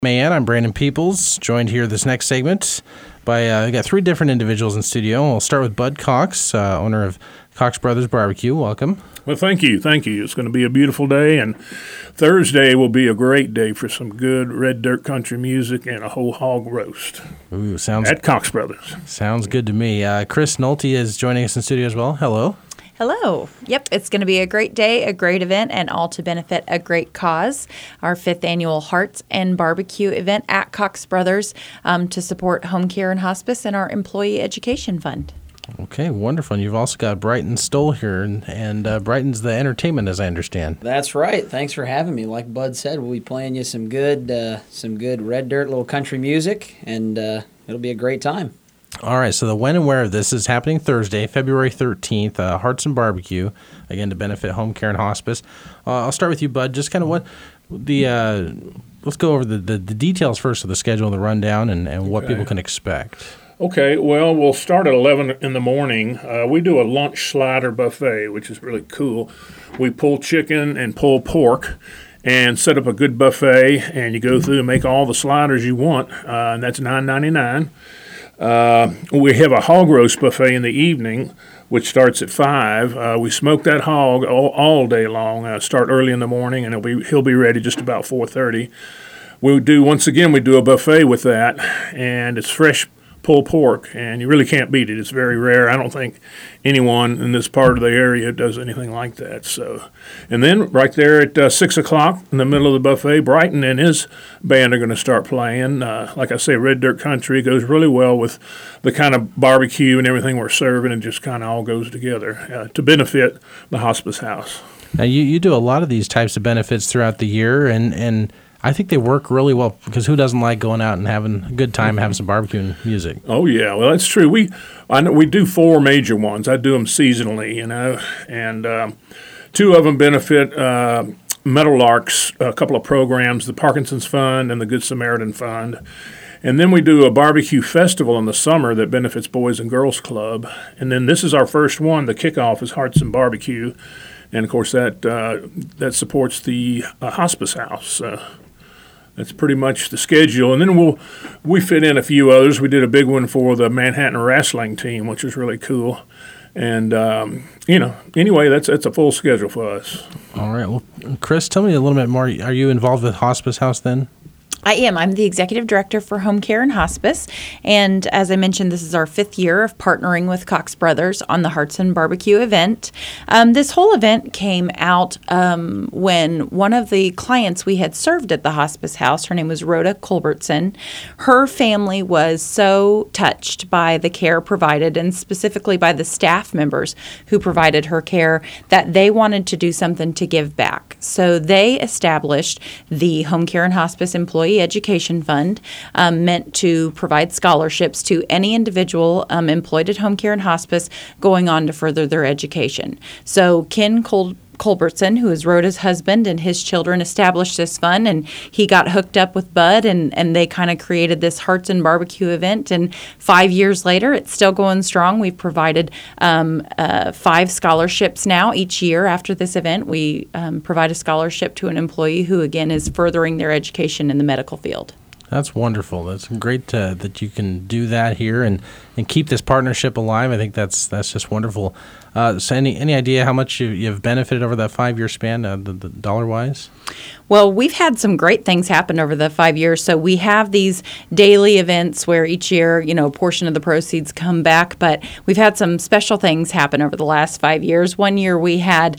Man, I'm Brandon Peoples, joined here this next segment by we got three different individuals in studio. We'll start with Bud Cox, owner of Cox Brothers Barbecue. Welcome. Well, thank you. It's going to be a beautiful day, and Thursday will be a great day for some good red dirt country music and a whole hog roast. Ooh, at Cox Brothers. Sounds good to me. Chris Nolte is joining us in studio as well. Hello. Hello. Yep, it's going to be a great day, a great event, and all to benefit a great cause. Our 5th annual Hearts and Barbecue event at Cox Brothers to support home care and hospice and our employee education fund. Okay, wonderful. And you've also got Brighton Stoll here, and Brighton's the entertainment, as I understand. That's right. Thanks for having me. Like Bud said, we'll be playing you some good red dirt little country music, and it'll be a great time. All right, so the when and where of this is happening Thursday, February 13th, Hearts and Barbecue, again, to benefit home care and hospice. I'll start with you, Bud. Just kind of what let's go over the details first of the schedule, the rundown, and what people can expect. Okay, well, we'll start at 11 in the morning. We do a lunch slider buffet, which is really cool. We pull chicken and pull pork and set up a good buffet, and you go through and make all the sliders you want, and that's $9.99. We have a hog roast buffet in the evening, which starts at 5. We smoke that hog all day long. Start early in the morning, and he'll be ready just about 4:30. We do a buffet with that, and it's fresh pulled pork, and you really can't beat it. It's very rare. I don't think anyone in this part of the area does anything like that. So, and then right there at 6 o'clock in the middle of the buffet, Brighton and his band are going to start playing. Like I say, red dirt country goes really well with the kind of barbecue and everything we're serving, and just kind of all goes together to benefit the hospice house. Now, you do a lot of these types of benefits throughout the year, and I think they work really well, because who doesn't like going out and having a good time, having some barbecue and music? Oh, yeah. Well, that's true. I know we do 4 major ones. I do them seasonally, and 2 of them benefit Meadowlark's a couple of programs, the Parkinson's Fund and the Good Samaritan Fund. And then we do a barbecue festival in the summer that benefits Boys and Girls Club. And then this is our first one. The kickoff is Hearts and Barbecue. And, of course, that supports the hospice house. That's pretty much the schedule. And then we fit in a few others. We did a big one for the Manhattan wrestling team, which was really cool. And, anyway, that's a full schedule for us. All right. Well, Chris, tell me a little bit more. Are you involved with Hospice House then? I am. I'm the executive director for home care and hospice. And as I mentioned, this is our 5th year of partnering with Cox Brothers on the Hearts and Barbecue event. This whole event came out when one of the clients we had served at the hospice house, her name was Rhoda Culbertson. Her family was so touched by the care provided, and specifically by the staff members who provided her care, that they wanted to do something to give back. So they established the Home Care and Hospice Employee Education Fund, meant to provide scholarships to any individual employed at home care and hospice going on to further their education. So Ken Culbertson, who is Rhoda's husband, and his children established this fund, and he got hooked up with Bud, and they kind of created this Hearts and Barbecue event. And 5 years later, it's still going strong. We've provided 5 scholarships now each year. After this event, we provide a scholarship to an employee who, again, is furthering their education in the medical field. That's wonderful. That's great that you can do that here and keep this partnership alive. I think that's just wonderful. So any idea how much you've benefited over that 5-year span, the dollar-wise? Well, we've had some great things happen over the 5 years. So we have these daily events where each year, a portion of the proceeds come back. But we've had some special things happen over the last 5 years. One year we had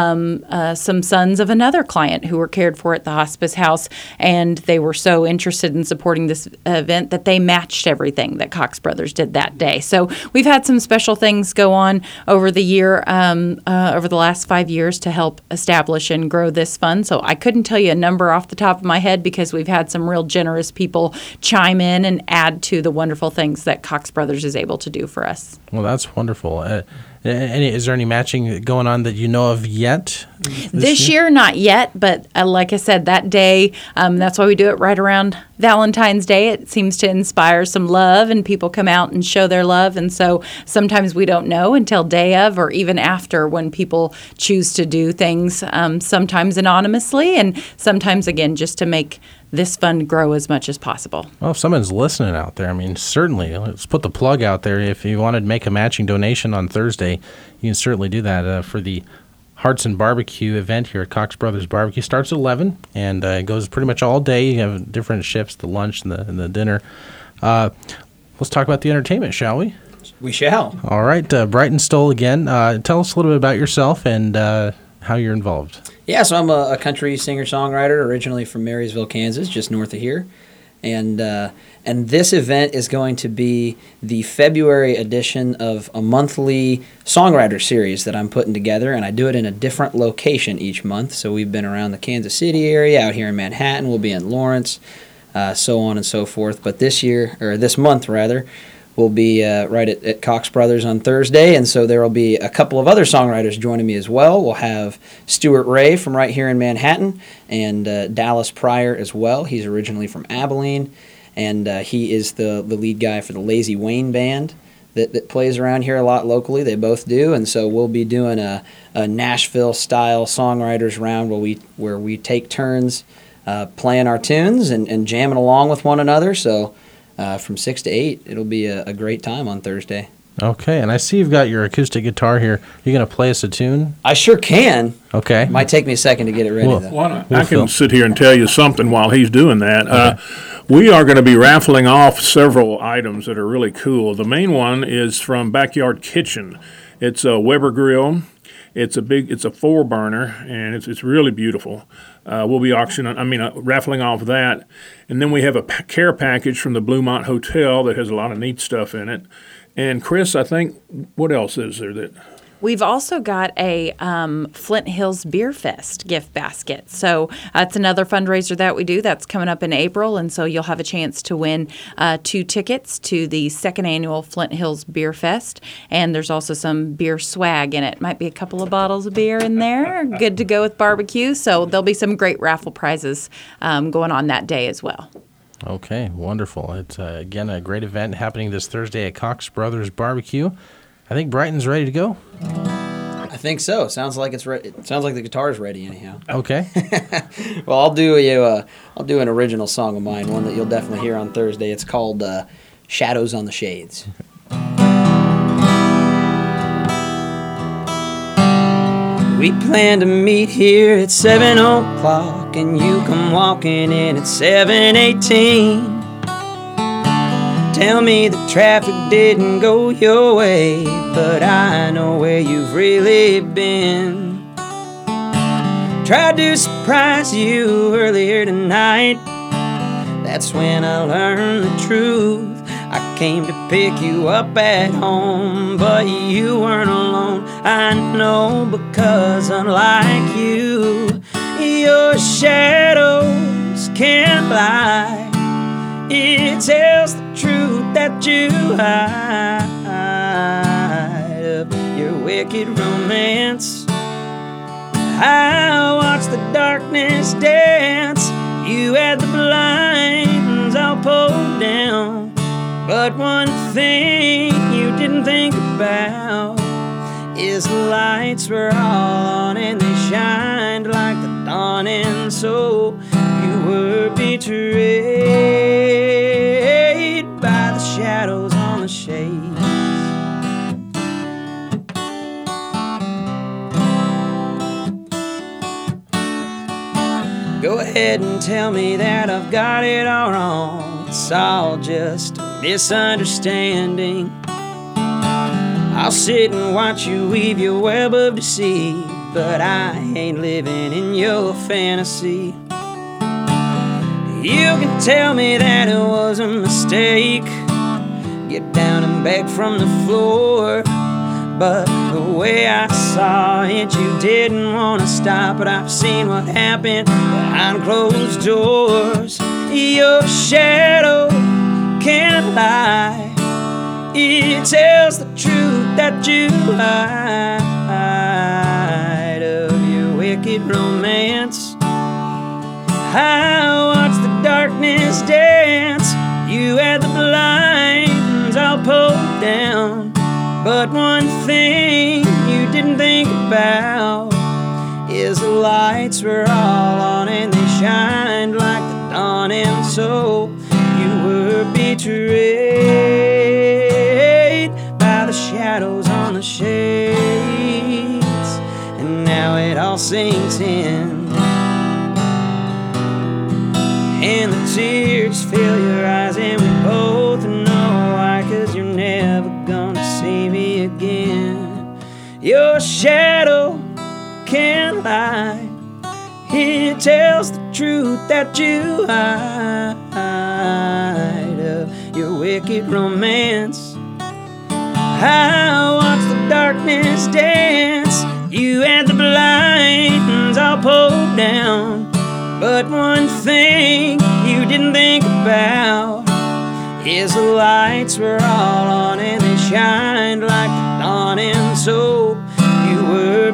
some sons of another client who were cared for at the hospice house, and they were so interested in supporting this event that they matched everything that Cox Brothers did that day. So we've had some special things go on over the year, over the last 5 years, to help establish and grow this fund. So I couldn't tell you a number off the top of my head, because we've had some real generous people chime in and add to the wonderful things that Cox Brothers is able to do for us. Well, that's wonderful. Is there any matching going on that you know of yet? This year, not yet, but like I said, that day, that's why we do it right around Valentine's Day. It seems to inspire some love, and people come out and show their love. And so sometimes we don't know until day of, or even after, when people choose to do things, sometimes anonymously, and sometimes, again, just to make this fund grow as much as possible. Well, if someone's listening out there, I mean, certainly, let's put the plug out there. If you wanted to make a matching donation on Thursday, you can certainly do that for the Hearts and Barbecue event here at Cox Brothers Barbecue. Starts at 11 and it goes pretty much all day. You have different shifts, the lunch and the dinner. Let's talk about the entertainment, shall we? We shall. All right, Brighton Stoll again. Tell us a little bit about yourself and how you're involved. Yeah, so I'm a country singer-songwriter, originally from Marysville, Kansas, just north of here. And this event is going to be the February edition of a monthly songwriter series that I'm putting together, and I do it in a different location each month. So we've been around the Kansas City area, out here in Manhattan, we'll be in Lawrence, so on and so forth. But this month, we'll be right at Cox Brothers on Thursday, and so there will be a couple of other songwriters joining me as well. We'll have Stuart Ray from right here in Manhattan, and Dallas Pryor as well. He's originally from Abilene, and he is the lead guy for the Lazy Wayne Band that plays around here a lot locally. They both do, and so we'll be doing a Nashville-style songwriters round where we take turns playing our tunes and jamming along with one another. So from 6 to 8, it'll be a great time on Thursday. Okay, and I see you've got your acoustic guitar here. You going to play us a tune? I sure can. Okay. Might take me a second to get it ready, though. Why not? I can sit here and tell you something while he's doing that. Okay. We are going to be raffling off several items that are really cool. The main one is from Backyard Kitchen. It's a Weber grill. It's a 4-burner, and it's really beautiful. We'll be raffling off that. And then we have a care package from the Bluemont Hotel that has a lot of neat stuff in it. And Chris, I think, what else is there that... We've also got a Flint Hills Beer Fest gift basket. So it's another fundraiser that we do. That's coming up in April, and so you'll have a chance to win 2 tickets to the 2nd annual Flint Hills Beer Fest. And there's also some beer swag in it. Might be a couple of bottles of beer in there. Good to go with barbecue. So there'll be some great raffle prizes going on that day as well. Okay, wonderful. It's, again, a great event happening this Thursday at Cox Brothers Barbecue. I think Brighton's ready to go. I think so. Sounds like it's ready. It sounds like the guitar's ready anyhow. Okay. Well, I'll do an original song of mine, one that you'll definitely hear on Thursday. It's called Shadows on the Shades. We plan to meet here at 7 o'clock, and you come walking in at 7:18. Tell me the traffic didn't go your way, but I know where you've really been. Tried to surprise you earlier tonight. That's when I learned the truth. I came to pick you up at home, but you weren't alone. I know, because unlike you, your shadows can't lie. It tells the truth that you hide of your wicked romance. I watched the darkness dance. You had the blinds all pulled down. But one thing you didn't think about is the lights were all on and they shined like the dawn, and so you were betrayed by the shadows on the shades. Go ahead and tell me that I've got it all wrong. It's all just a misunderstanding. I'll sit and watch you weave your web of deceit, but I ain't living in your fantasy. You can tell me that it was a mistake, get down and beg from the floor, but the way I saw it, you didn't want to stop. But I've seen what happened behind closed doors. Your shadow can't lie. It tells the truth that you hide of your wicked romance. I watched the darkness dance. You had the blinds all pulled down. But one thing you didn't think about is the lights were all on and they shined like the dawn, soul. You were betrayed by the shadows on the shades, and now it all sinks in, and the tears fill your eyes, and we both know why, 'cause you're never gonna see me again. Your shadow can't lie, it tells the truth that you hide of your wicked romance. I watched the darkness dance, you had the blinds all pulled down, but one thing you didn't think about is the lights were all on and they shined like the dawn, and so you were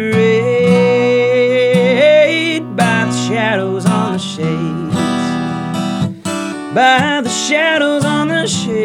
betrayed by the shadows on the shades, by the shadows on the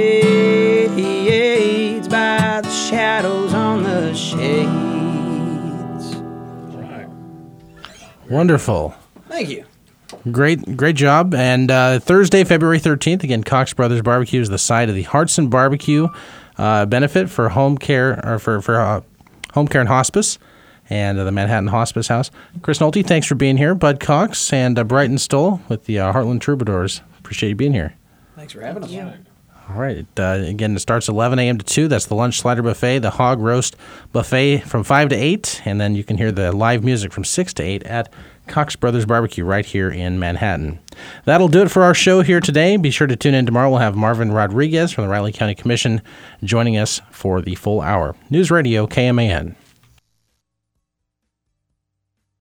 shades, by the shadows on the shades. Right. Wonderful. Thank you. Great job. And Thursday, February 13th, again, Cox Brothers Barbecue is the site of the Hearts and Barbecue benefit for home care, or for home care and hospice, and the Manhattan Hospice House. Chris Nolte, thanks for being here. Bud Cox and Brighton Stoll with the Heartland Troubadours. Appreciate you being here. Thanks for having us. All right. Again, it starts 11 a.m. to 2. That's the lunch slider buffet, the hog roast buffet from 5 to 8. And then you can hear the live music from 6 to 8 at Cox Brothers Barbecue right here in Manhattan. That'll do it for our show here today. Be sure to tune in tomorrow. We'll have Marvin Rodriguez from the Riley County Commission joining us for the full hour. News Radio KMAN.